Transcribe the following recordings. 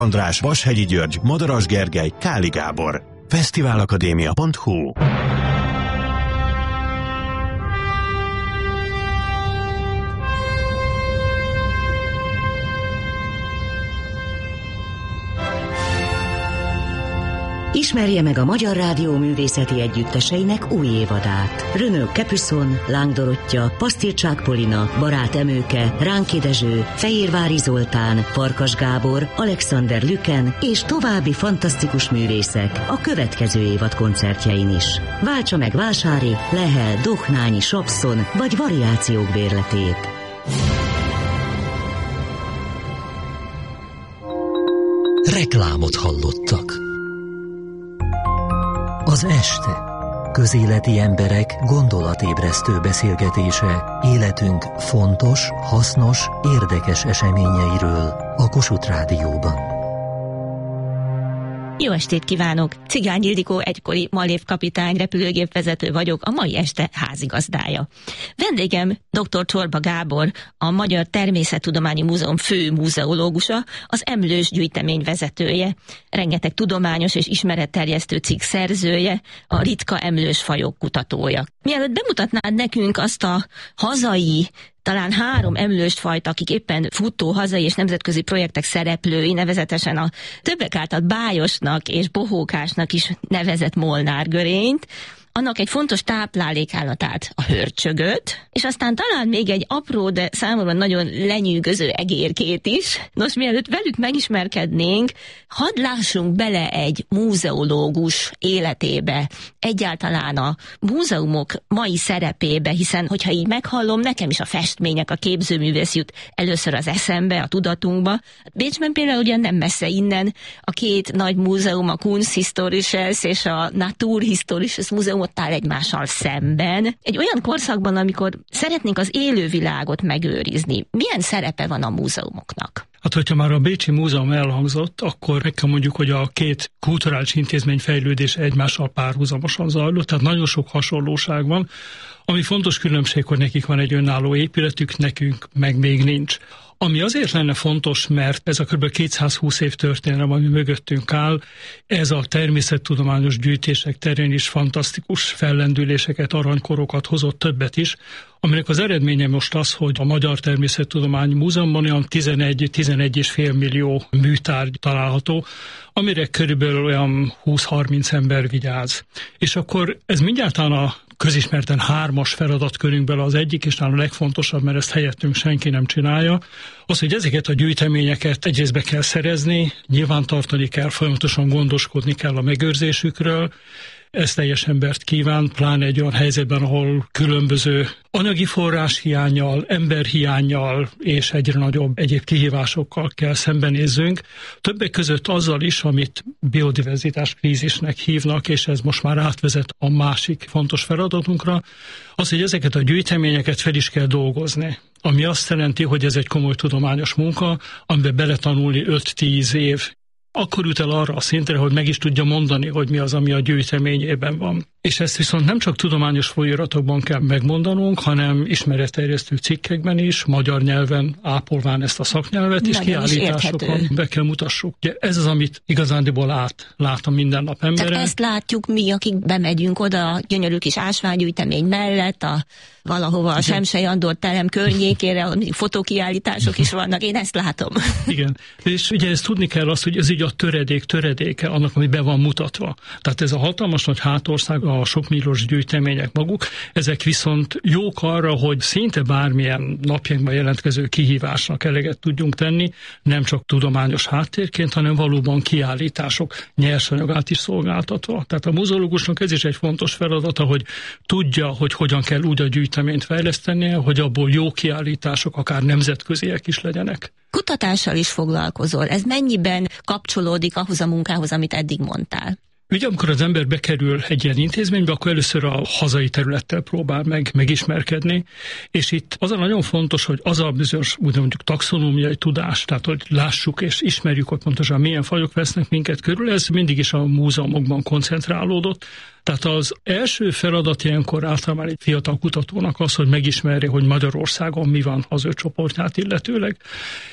András, Vashegyi György, Madaras Gergely, Káli Gábor. Fesztiválakadémia.hu. Ismerje meg a Magyar Rádió művészeti együtteseinek új évadát. Renaud Capuçon, Láng Dorottya, Pasztircsák Polina, Barát Emőke, Ránki Dezső, Fehérvári Zoltán, Farkas Gábor, Alexander Lüken és további fantasztikus művészek a következő évad koncertjein is. Váltsa meg Vásári, Lehel, Dohnányi, Sapszon vagy variációk bérletét. Reklámot hallottak. Az este. Közéleti emberek gondolatébresztő beszélgetése életünk fontos, hasznos, érdekes eseményeiről a Kossuth Rádióban. Jó estét kívánok! Cigány Ildikó, egykori Mallév kapitány, repülőgépvezető vagyok, a mai este házigazdája. Vendégem dr. Csorba Gábor, a Magyar Természettudományi Múzeum fő múzeológusa, az Emlős gyűjtemény vezetője, rengeteg tudományos és ismeretterjesztő cikk szerzője, a ritka emlős fajok kutatója. Mielőtt bemutatnád nekünk azt a hazai, talán 3 emlőst fajt, akik éppen futó hazai és nemzetközi projektek szereplői, nevezetesen a többek által bájosnak és bohókásnak is nevezett molnárgörényt, annak egy fontos táplálékállatát, a hörcsögöt, és aztán talán még egy apró, de számomra nagyon lenyűgöző egérkét is. Nos, mielőtt velük megismerkednénk, hadd lássunk bele egy múzeológus életébe, egyáltalán a múzeumok mai szerepébe, hiszen, hogyha így meghallom, nekem is a festmények, a képzőművész jut először az eszembe, a tudatunkba. Bécsben például ugye nem messze innen a 2 nagy múzeum, a Kunsthistorisches és a Naturhistorisches Múzeum ott áll egymással szemben. Egy olyan korszakban, amikor szeretnénk az élővilágot megőrizni, milyen szerepe van a múzeumoknak? Hát, hogyha már a Bécsi Múzeum elhangzott, akkor meg kell mondjuk, hogy a 2 kulturális intézmény fejlődése egymással párhuzamosan zajlott, tehát nagyon sok hasonlóság van. Ami fontos különbség, hogy nekik van egy önálló épületük, nekünk meg még nincs. Ami azért lenne fontos, mert ez a kb. 220 év történelem, ami mögöttünk áll, ez a természettudományos gyűjtések terén is fantasztikus fellendüléseket, aranykorokat hozott, többet is, aminek az eredménye most az, hogy a Magyar Természettudományi Múzeumban olyan 11,5 millió műtárgy található, amire körülbelül olyan 20-30 ember vigyáz. És akkor ez mindjárt a közismerten 3-as feladatkörünkből az egyik, és talán a legfontosabb, mert ezt helyettünk senki nem csinálja, az, hogy ezeket a gyűjteményeket egyrészt be kell szerezni, nyilvántartani kell, folyamatosan gondoskodni kell a megőrzésükről. Ez teljes embert kíván, pláne egy olyan helyzetben, ahol különböző anyagi forrás hiánnyal, emberhiánnyal és egyre nagyobb egyéb kihívásokkal kell szembenézzünk. Többek között azzal is, amit biodiverzitás krízisnek hívnak, és ez most már átvezet a másik fontos feladatunkra, az, hogy ezeket a gyűjteményeket fel is kell dolgozni. Ami azt jelenti, hogy ez egy komoly tudományos munka, amiben beletanulni 5-10 év. Akkor jut el arra a szintre, hogy meg is tudja mondani, hogy mi az, ami a gyűjteményében van. És ezt viszont nem csak tudományos folyóiratokban kell megmondanunk, hanem ismeretterjesztő cikkekben is, magyar nyelven ápolván ezt a szaknyelvet, és kiállításokon be kell mutassuk. Ugye ez az, amit igazándiból lát a mindennap embere. Tehát ezt látjuk mi, akik bemegyünk oda a gyönyörű kis ásványgyűjtemény mellett, valahova a Semsey Andor terem környékére, ahol fotókiállítások is vannak, én ezt látom. Igen, és ugye ezt tudni kell azt, hogy ez így a töredéke annak, ami be van mutatva. Tehát ez a hatalmas nagy hátország, a sokmilliós gyűjtemények maguk, ezek viszont jók arra, hogy szinte bármilyen napjainkban jelentkező kihívásnak eleget tudjunk tenni, nem csak tudományos háttérként, hanem valóban kiállítások nyersanyagát is szolgáltatva. Tehát a muzeológusnak ez is egy fontos feladata, hogy tudja, hogy hogyan kell úgy a gyűjteményt fejlesztenie, hogy abból jó kiállítások, akár nemzetköziek is legyenek. Kutatással is foglalkozol. Ez mennyiben kapcsolódik ahhoz a munkához, amit eddig mondtál? Ugye, amikor az ember bekerül egy ilyen intézménybe, akkor először a hazai területtel próbál megismerkedni, és itt az a nagyon fontos, hogy az a bizonyos, mondjuk taxonómiai tudás, tehát hogy lássuk és ismerjük, hogy pontosan milyen fajok vesznek minket körül, ez mindig is a múzeumokban koncentrálódott. Tehát az első feladat ilyenkor általában egy fiatal kutatónak az, hogy megismerje, hogy Magyarországon mi van az ő csoportját illetőleg.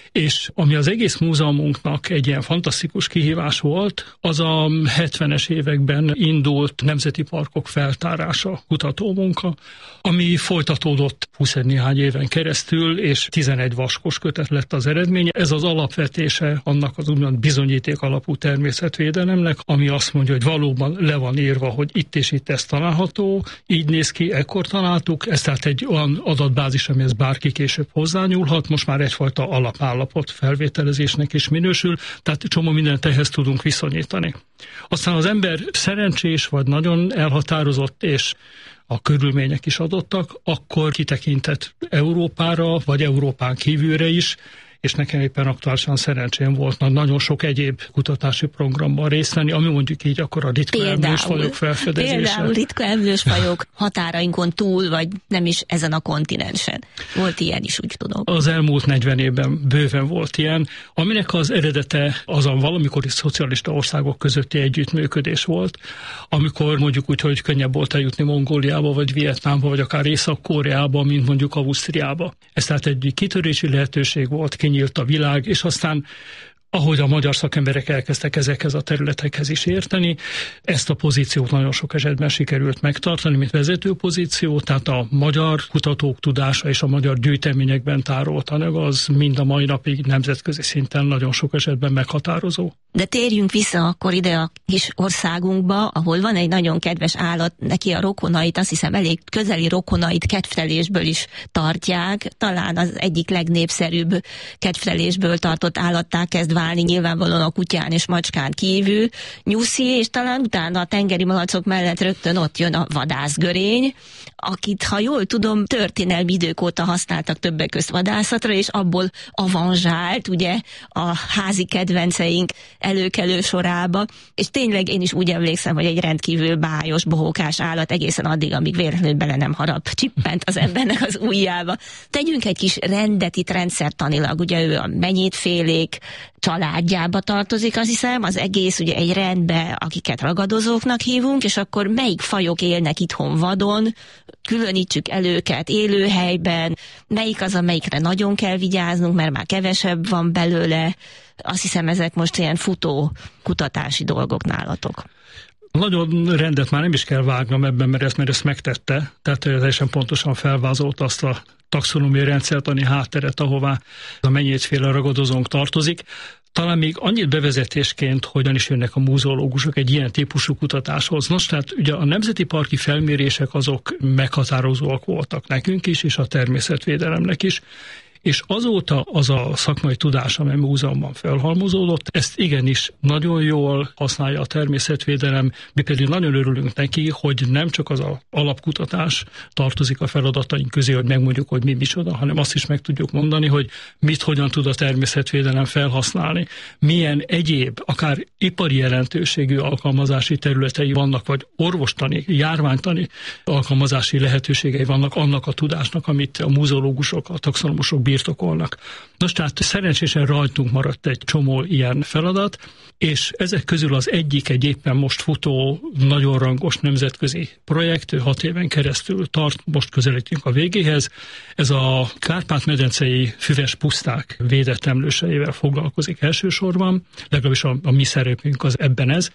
És ami az egész múzeumunknak egy ilyen fantasztikus kihívás volt, az a 70-es években indult nemzeti parkok feltárása, kutatómunka, ami folytatódott 20 néhány éven keresztül, és 11 vaskos kötet lett az eredménye. Ez az alapvetése annak az úgymond bizonyíték alapú természetvédelemnek, ami azt mondja, hogy valóban le van írva, hogy itt és itt ez található, így néz ki, ekkor találtuk, ez tehát egy olyan adatbázis, amihez bárki később hozzányúlhat, most már egyfajta alapállapot felvételezésnek is minősül, tehát csomó mindent ehhez tudunk viszonyítani. Aztán az ember szerencsés vagy nagyon elhatározott, és a körülmények is adottak, akkor kitekintett Európára, vagy Európán kívülre is, és nekem éppen aktuálisan szerencsém volt nagyon sok egyéb kutatási programban részt venni, ami mondjuk így akkor a ritka emlősfajok felfedezése. Például ritka emlősfajok határainkon túl, vagy nem is ezen a kontinensen. Volt ilyen is, úgy tudom. Az elmúlt 40 évben bőven volt ilyen, aminek az eredete az a valamikori szocialista országok közötti együttműködés volt, amikor mondjuk úgy, hogy könnyebb volt eljutni Mongóliába, vagy Vietnámba, vagy akár Észak-Koreába, mint mondjuk Ausztriába. Ez tehát egy kitörési lehetőség volt, kinyílt a világ, és aztán ahogy a magyar szakemberek elkezdtek ezekhez a területekhez is érteni, ezt a pozíciót nagyon sok esetben sikerült megtartani, mint vezető pozíció, tehát a magyar kutatók tudása és a magyar gyűjteményekben tárolt anyag az mind a mai napig nemzetközi szinten nagyon sok esetben meghatározó. De térjünk vissza akkor ide a kis országunkba, ahol van egy nagyon kedves állat, neki a rokonait, azt hiszem elég közeli rokonait kedvtelésből is tartják, talán az egyik legnépszerűbb kedvtelésből tartott állattá kezd válni, nyilvánvalóan a kutyán és macskán kívül, nyuszi, és talán utána a tengeri malacok mellett rögtön ott jön a vadászgörény, akit, ha jól tudom, történelmi idők óta használtak többek közt vadászatra, és abból avanzsált, ugye, a házi kedvenceink előkelő sorába, és tényleg én is úgy emlékszem, hogy egy rendkívül bájos, bohókás állat egészen addig, amíg véletlenül bele nem harap, csippent az embernek az ujjába. Tegyünk egy kis rendet itt rendszertanilag, ugye ő a menyétfélék családjába tartozik, azt hiszem, az egész ugye egy rendbe, akiket ragadozóknak hívunk, és akkor melyik fajok élnek itthon vadon, különítsük el őket élőhelyben, melyik az, amelyikre nagyon kell vigyáznunk, mert már kevesebb van belőle. Azt hiszem, ezek most ilyen futó kutatási dolgok nálatok. Nagyon rendet már nem is kell vágnom ebben, mert ezt megtette, tehát teljesen pontosan felvázolt azt a taxonómiai rendszertani hátteret, ahová a menyétféle ragadozónk tartozik. Talán még annyit bevezetésként, hogyan is jönnek a múzeológusok egy ilyen típusú kutatáshoz. Nos, tehát ugye a nemzeti parki felmérések azok meghatározóak voltak nekünk is, és a természetvédelemnek is, és azóta az a szakmai tudás, amely múzeumban felhalmozódott, ezt igenis nagyon jól használja a természetvédelem. Mi pedig nagyon örülünk neki, hogy nem csak az a alapkutatás tartozik a feladataink közé, hogy megmondjuk, hogy mi micsoda, hanem azt is meg tudjuk mondani, hogy mit, hogyan tud a természetvédelem felhasználni. Milyen egyéb, akár ipari jelentőségű alkalmazási területei vannak, vagy orvostani, járványtani alkalmazási lehetőségei vannak annak a tudásnak, amit a múzeológusok, a taxonomusok birtokolnak. Nos, tehát szerencsésen rajtunk maradt egy csomó ilyen feladat, és ezek közül az egyik egy éppen most futó, nagyon rangos nemzetközi projekt, 6 éven keresztül tart, most közelítünk a végéhez. Ez a Kárpát-medencei füves puszták védett emlőseivel foglalkozik elsősorban, legalábbis a mi szerepünk az ebben ez.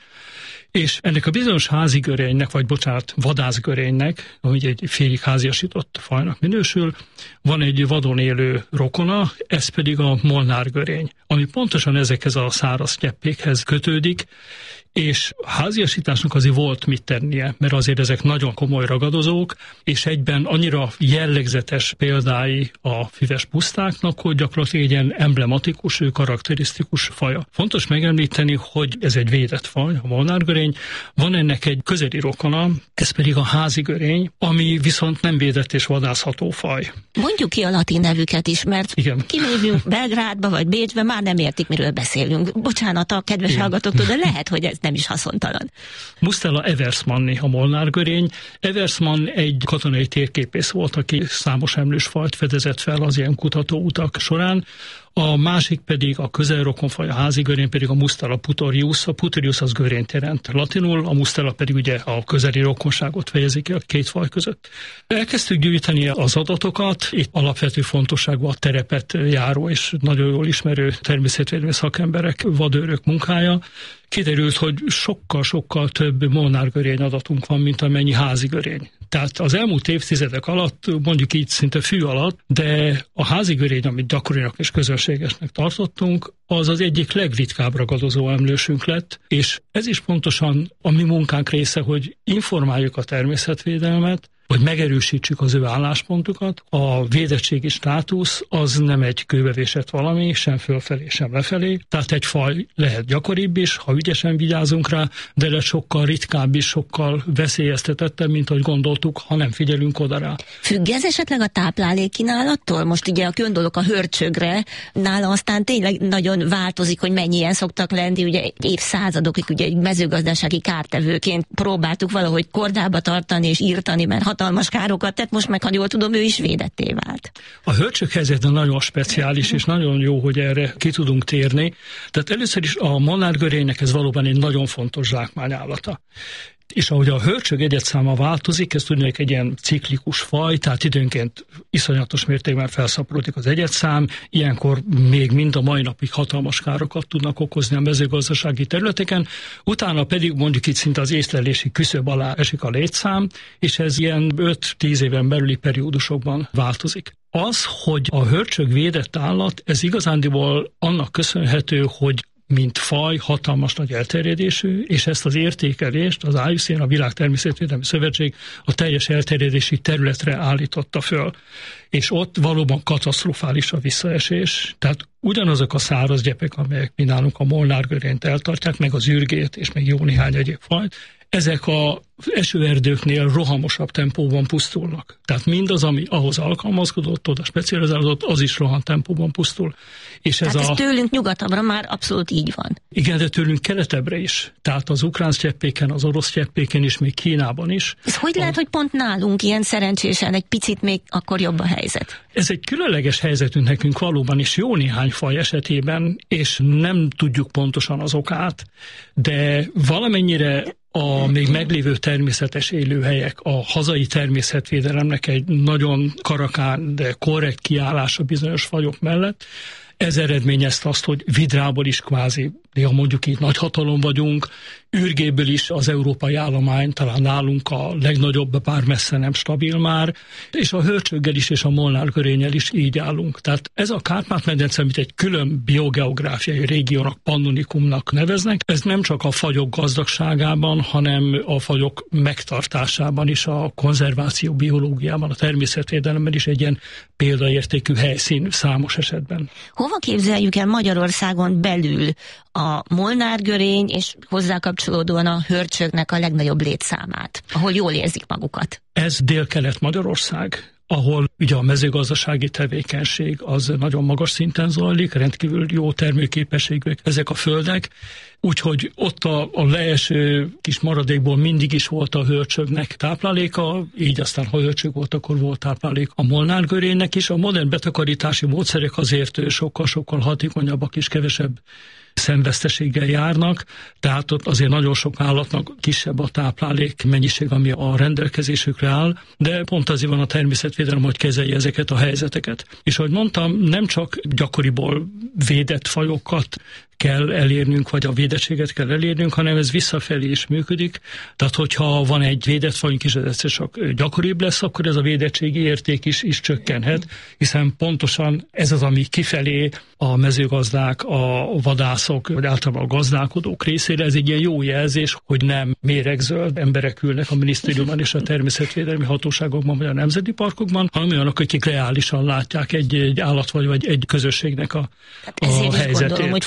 És ennek a bizonyos házigörénynek, vagy vadászgörénynek, ami egy félig háziasított fajnak minősül, van egy vadon élő rokona, ez pedig a molnárgörény, ami pontosan ezekhez a száraz cseppékhez kötődik, és háziasításnak azért volt mit tennie, mert azért ezek nagyon komoly ragadozók, és egyben annyira jellegzetes példái a füves pusztáknak, hogy gyakorlatilag egy ilyen emblematikus, karakterisztikus faja. Fontos megemlíteni, hogy ez egy védett faj, a molnárgörény, van ennek egy közeli rokona, ez pedig a házigörény, ami viszont nem védett és vadászható faj. Mondjuk ki a latin nevüket is, mert kimévünk Belgrádba vagy Bécsbe, már nem értik, miről beszélünk. Bocsánat a kedves hallgatóktól, de lehet, hogy ez nem is haszontalan. Mustela eversmanni a molnárgörény. Eversmann egy katonai térképész volt, aki számos emlősfajt fedezett fel az ilyen kutatóutak során. A másik pedig a közelrokonfaj, a házi görény pedig a Mustela putorius. A putorius az görényt jelent latinul, a Mustela pedig ugye a közeli rokonságot fejezi ki a két faj között. Elkezdtük gyűjteni az adatokat, itt alapvető fontosságú a terepet járó és nagyon jól ismerő természetvédelmi szakemberek, vadőrök munkája. Kiderült, hogy sokkal-sokkal több molnárgörény adatunk van, mint amennyi házi görény. Tehát az elmúlt évtizedek alatt, mondjuk így szinte fű alatt, de a házi görény, amit gyakorinak és közönségesnek tartottunk, az az egyik legritkább ragadozó emlősünk lett, és ez is pontosan a mi munkánk része, hogy informáljuk a természetvédelmet, hogy megerősítsük az ő álláspontukat. A védettségi státusz az nem egy kőbevésett valami, sem fölfelé, sem lefelé. Tehát egy faj lehet gyakoribb is, ha ügyesen vigyázunk rá, de lehet sokkal ritkább is, sokkal veszélyeztetettebb, mint ahogy gondoltuk, ha nem figyelünk oda rá. Függ ez esetleg a táplálékkínálattól? Most ugye gondolok a hörcsögre, nála aztán tényleg nagyon változik, hogy mennyien szoktak lenni, ugye évszázadokig ugye egy mezőgazdasági kártevőként próbáltuk valahogy kordába tartani és írtani, mert hatalmas károkat tett, most meg, ha jól tudom, ő is védetté vált. A hörcsög helyzete nagyon speciális, és nagyon jó, hogy erre ki tudunk térni. Tehát először is a molnárgörénynek ez valóban egy nagyon fontos zsákmányállata. És ahogy a hörcsög egyedszáma változik, ez tudnék egy ilyen ciklikus faj, tehát időnként iszonyatos mértékben felszaporodik az egyedszám, ilyenkor még mind a mai napig hatalmas károkat tudnak okozni a mezőgazdasági területeken, utána pedig mondjuk itt szinte az észlelési küszöb alá esik a létszám, és ez ilyen 5-10 éven belüli periódusokban változik. Az, hogy a hörcsög védett állat, ez igazándiból annak köszönhető, hogy mint faj hatalmas nagy elterjedésű, és ezt az értékelést az IUCN, a Világ Természetvédelmi Szövetség a teljes elterjedési területre állította föl. És ott valóban katasztrofális a visszaesés, tehát ugyanazok a száraz gyepek, amelyek mi nálunk a molnárgörényt eltartják, meg az ürgét, és meg jó néhány egyéb fajt, ezek az esőerdőknél rohamosabb tempóban pusztulnak. Tehát mindaz, ami ahhoz alkalmazkodott, oda specializálódott, az is rohan tempóban pusztul. És ez tőlünk nyugatabbra már abszolút így van. Igen, de tőlünk keletebbre is. Tehát az ukrán sztyeppéken, az orosz sztyeppéken is, még Kínában is. Ez hogy lehet, hogy pont nálunk ilyen szerencsésen egy picit még akkor jobb a helyzet? Ez egy különleges helyzetünk nekünk valóban is jó néhány faj esetében, és nem tudjuk pontosan az okát, de valamennyire a még meglévő természetes élőhelyek, a hazai természetvédelemnek egy nagyon karakán, de korrekt kiállása bizonyos fajok mellett, ez eredményezte azt, hogy vidrából is kvázi, néha mondjuk így nagyhatalom vagyunk, ürgéből is az európai állomány, talán nálunk a legnagyobb, bár messze nem stabil már, és a hörcsöggel is és a molnárgörénnyel is így állunk. Tehát ez a Kárpát-medence, amit egy külön biogeográfiai régiónak, pannonikumnak neveznek, ez nem csak a fajok gazdagságában, hanem a fajok megtartásában is, a konzerváció biológiában, a természetvédelemben is egy ilyen példaértékű helyszín számos esetben. Hova képzeljük el Magyarországon belül a molnárgörény és hozzá kapcsolódóan a hörcsögnek a legnagyobb létszámát, ahol jól érzik magukat? Ez Dél-Kelet-Magyarország, ahol ugye a mezőgazdasági tevékenység az nagyon magas szinten zajlik, rendkívül jó termőképességűek ezek a földek, úgyhogy ott a leeső kis maradékból mindig is volt a hörcsögnek tápláléka, így aztán ha hörcsög volt, akkor volt táplálék a molnárgörénynek is. A modern betakarítási módszerek azért sokkal-sokkal hatékonyabbak és kevesebb szemveszteséggel járnak, tehát ott azért nagyon sok állatnak kisebb a táplálék mennyiség, ami a rendelkezésükre áll, de pont azért van a természetvédelem, hogy kezelje ezeket a helyzeteket. És ahogy mondtam, nem csak gyakoriból védett fajokat kell elérnünk, vagy a védettséget kell elérnünk, hanem ez visszafelé is működik. Tehát, hogyha van egy védett fajunk is, ez egyszer csak gyakoribb lesz, akkor ez a védettségi érték is csökkenhet, hiszen pontosan ez az, ami kifelé a mezőgazdák, a vadászok, vagy általában a gazdálkodók részére, ez egy ilyen jó jelzés, hogy nem méregzöld emberek ülnek a minisztériumban és a természetvédelmi hatóságokban, vagy a nemzeti parkokban, hanem olyanok, akik reálisan látják egy állat vagy egy közösségnek a helyzetét. Ezért is gondolom, hogy folyamatosan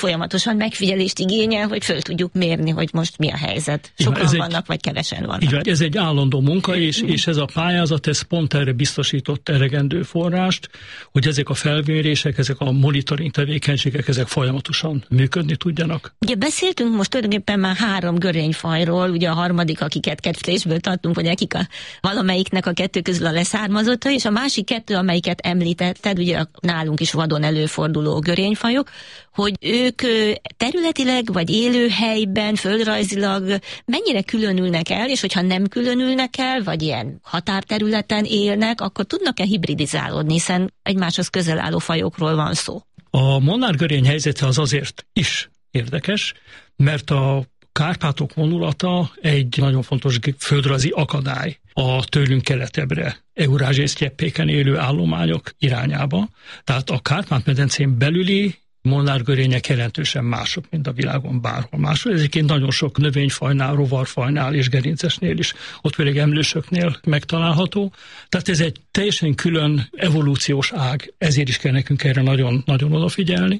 folyamatosan megfigyelést igényel, hogy föl tudjuk mérni, hogy most mi a helyzet. Sokan vannak, vagy kevesen vannak. Igen, ez egy állandó munka, és ez a pályázat, ez pont erre biztosított elegendő forrást, hogy ezek a felmérések, ezek a monitoring tevékenységek, ezek folyamatosan működni tudjanak. Ugye beszéltünk most tulajdonképpen már 3 görényfajról, ugye a harmadik, akiket kedvlésből tartunk, vagy akik valamelyiknek a 2 közül a leszármazotta, és a másik 2, amelyiket említetted, ugye nálunk is vadon előforduló görényfajok, hogy ők területileg, vagy élőhelyben, földrajzilag mennyire különülnek el, és hogyha nem különülnek el, vagy ilyen határterületen élnek, akkor tudnak-e hibridizálódni, hiszen egymáshoz közel álló fajokról van szó. A molnárgörény helyzete az azért is érdekes, mert a Kárpátok vonulata egy nagyon fontos földrajzi akadály a tőlünk keletebbre, eurázsiai sztyeppéken élő állományok irányába. Tehát a Kárpát-medencén belüli molnárgörények jelentősen mások, mint a világon bárhol máshol. Ez egyébként nagyon sok növényfajnál, rovarfajnál és gerincesnél is, ott pedig emlősöknél megtalálható. Tehát ez egy teljesen külön evolúciós ág, ezért is kell nekünk erre nagyon, nagyon odafigyelni.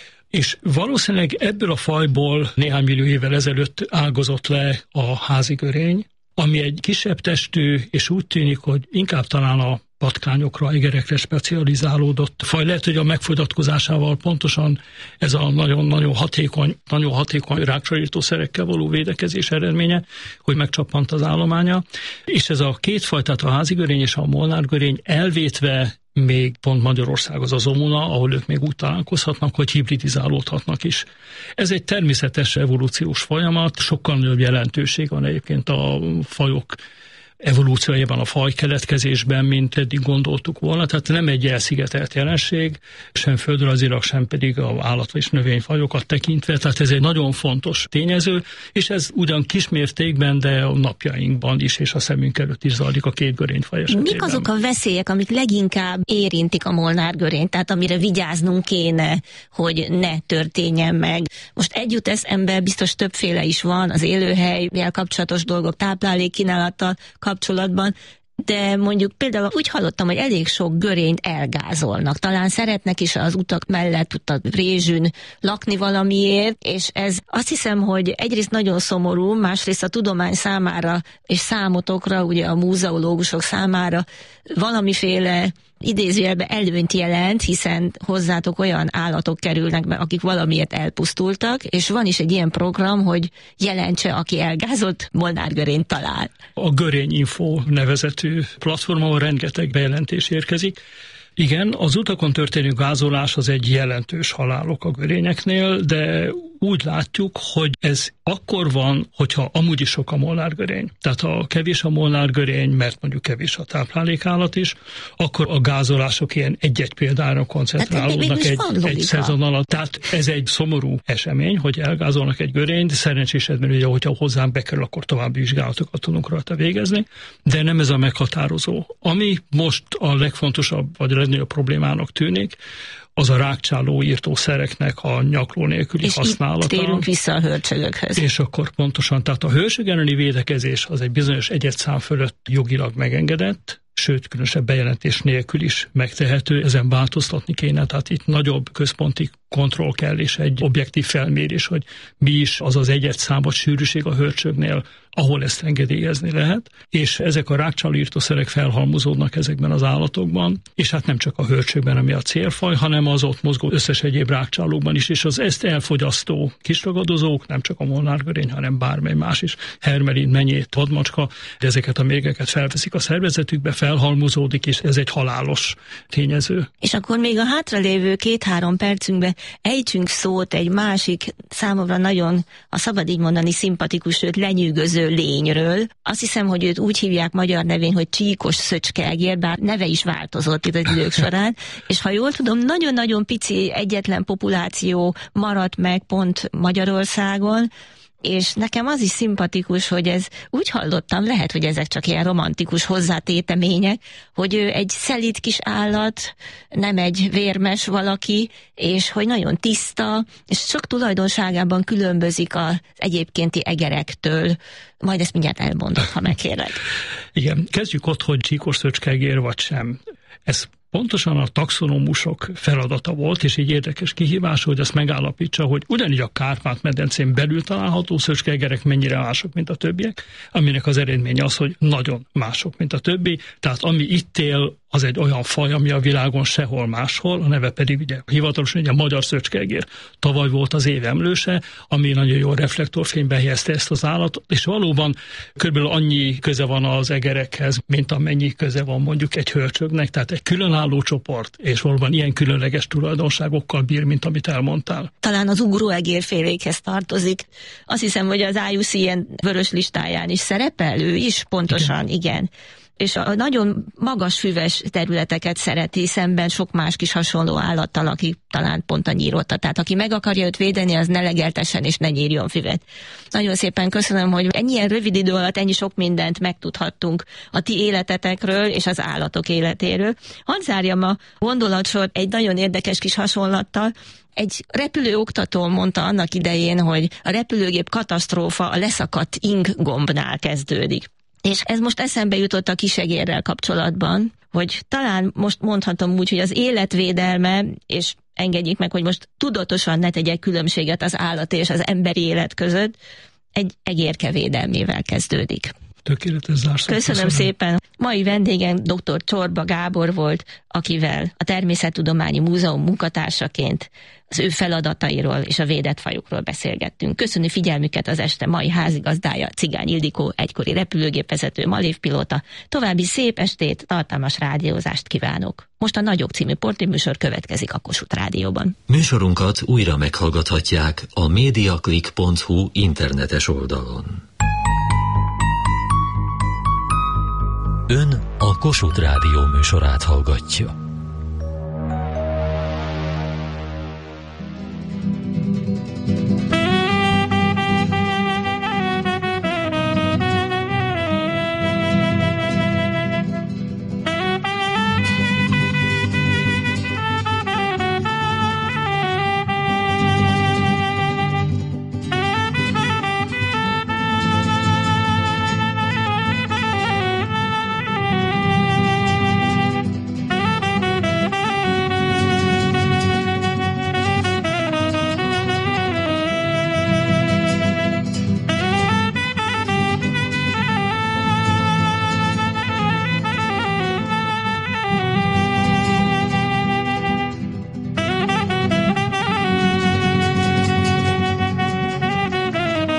És valószínűleg ebből a fajból néhány millió évvel ezelőtt ágazott le a házigörény, ami egy kisebb testű, és úgy tűnik, hogy inkább talán a patkányokra, egerekre specializálódott faj. Lehet, hogy a megfogyatkozásával pontosan ez a nagyon hatékony rákcsajírtószerekkel való védekezés eredménye, hogy megcsappant az állománya. És ez a 2 faj, tehát a házigörény és a molnárgörény elvétve még pont Magyarország az zóna, ahol ők még úgy találkozhatnak, hogy hibridizálódhatnak is. Ez egy természetes evolúciós folyamat, sokkal nagyobb jelentőség van egyébként a fajok evolúciójában, a fajkeletkezésben, mint eddig gondoltuk volna. Tehát nem egy elszigetelt jelenség, sem földrajzilag, sem pedig az állat- és növényfajokat tekintve. Tehát ez egy nagyon fontos tényező, és ez ugyan kismértékben, de a napjainkban is, és a szemünk előtt is zajlik a 2 görényfaj esetében. Mik azok a veszélyek, amik leginkább érintik a molnárgörényt, tehát amire vigyáznunk kéne, hogy ne történjen meg? Most egy jut eszembe, biztos többféle is van, az élőhellyel kapcsolatos dolgok, táplálékkínálattal kapcsolatban, de mondjuk például úgy hallottam, hogy elég sok görényt elgázolnak. Talán szeretnek is az utak mellett a rézsűn lakni valamiért, és ez azt hiszem, hogy egyrészt nagyon szomorú, másrészt a tudomány számára és számotokra, ugye a múzeológusok számára valamiféle idézőjelben előnyt jelent, hiszen hozzátok olyan állatok kerülnek be, akik valamiért elpusztultak, és van is egy ilyen program, hogy jelentse, aki elgázolt molnárgörényt talál. A Görényinfo nevezetű platformon rengeteg bejelentés érkezik. Igen, az utakon történő gázolás az egy jelentős halálok a görényeknél, de úgy látjuk, hogy ez akkor van, hogyha amúgy is sok a molnárgörény. Tehát ha kevés a molnárgörény, mert mondjuk kevés a táplálékállat is, akkor a gázolások ilyen egy-egy példára koncentrálódnak egy szezon alatt. Tehát ez egy szomorú esemény, hogy elgázolnak egy görényt, szerencsés esetben, ugye, hogyha hozzánk bekerül, akkor további vizsgálatokat tudunk rajta végezni, de nem ez a meghatározó. Ami most a legfontosabb, vagy a legnagyobb problémának tűnik, az a rákcsáló írtószereknek a nyakló nélküli használata. És térünk vissza a hörcsögökhöz. És akkor pontosan, tehát a hősög elleni védekezés az egy bizonyos egyedszám fölött jogilag megengedett, sőt, különösebb bejelentés nélkül is megtehető, ezen változtatni kéne, tehát itt nagyobb központi kontroll kell, és egy objektív felmérés, hogy mi is az az egyedszám vagy sűrűség a hörcsögnél, ahol ezt engedélyezni lehet, és ezek a rákcsáló írtószerek felhalmozódnak ezekben az állatokban, és hát nem csak a hörcsögben, ami a célfaj, hanem az ott mozgó összes egyéb rákcsálókban is, és az ezt elfogyasztó kisragadozók, nem csak a molnárgörény, hanem bármely más is, hermelin, menyét, vadmacska, de ezeket a mérgeket felveszik a szervezetükbe, felhalmozódik, és ez egy halálos tényező. És akkor még a hátralévő 2-3 percünkben ejtsünk szót egy másik, számomra nagyon, a szabad így mondani, szimpatikus, sőt lenyűgöző lényről. Azt hiszem, hogy őt úgy hívják magyar nevén, hogy csíkos szöcske-egér, bár neve is változott itt az idők során, és ha jól tudom, nagyon-nagyon pici egyetlen populáció maradt meg pont Magyarországon, és nekem az is szimpatikus, hogy ez úgy hallottam, lehet, hogy ezek csak ilyen romantikus hozzátétemények, hogy ő egy szelíd kis állat, nem egy vérmes valaki, és hogy nagyon tiszta, és sok tulajdonságában különbözik az egyébkénti egerektől. Majd ezt mindjárt elmondod, ha megkérlek. Igen, kezdjük ott, hogy csíkos szöcske-egér vagy sem. Ez pontosan a taxonomusok feladata volt, és így érdekes kihívás, hogy azt megállapítsa, hogy ugyanígy a Kárpát-medencén belül található szöcske-egerek mennyire mások, mint a többiek, aminek az eredménye az, hogy nagyon mások, mint a többi. Tehát ami itt él, az egy olyan faj, ami a világon sehol máshol, a neve pedig ugye hivatalosan ugye a magyar szöcske-egér. Tavaly volt az év emlőse, ami nagyon jó reflektorfénybe helyezte ezt az állatot, és valóban körülbelül annyi köze van az egerekhez, mint amennyi köze van mondjuk egy hölcsögnek, tehát egy különálló csoport, és valóban ilyen különleges tulajdonságokkal bír, mint amit elmondtál. Talán az ugróegérfélékhez tartozik. Azt hiszem, hogy az IUCN vörös listáján is szerepel, ő is pontosan, igen. És a nagyon magas füves területeket szereti, szemben sok más kis hasonló állattal, aki talán pont a nyírotta. Tehát aki meg akarja őt védeni, az ne legeltessen és ne nyírjon füvet. Nagyon szépen köszönöm, hogy ennyien rövid idő alatt ennyi sok mindent megtudhattunk a ti életetekről és az állatok életéről. Hadd zárjam a gondolatsort egy nagyon érdekes kis hasonlattal. Egy repülőoktató mondta annak idején, hogy a repülőgép katasztrófa a leszakadt ing gombnál kezdődik. És ez most eszembe jutott a kisegérrel kapcsolatban, hogy talán most mondhatom úgy, hogy az életvédelme, és engedjék meg, hogy most tudatosan ne tegyek különbséget az állat és az emberi élet között, egy egérke védelmével kezdődik. Tökéletes zárszó. Köszönöm szépen. Mai vendégem dr. Csorba Gábor volt, akivel a Természettudományi Múzeum munkatársaként az ő feladatairól és a védett fajokról beszélgettünk. Köszönöm figyelmüket az este mai házigazdája, Cigány Ildikó, egykori repülőgépvezető, malévpilóta. További szép estét, tartalmas rádiózást kívánok. Most a Nagyok című portréműsor következik a Kossuth Rádióban. Műsorunkat újra meghallgathatják a mediaclick.hu internetes oldalon. Ön a Kossuth Rádió műsorát hallgatja.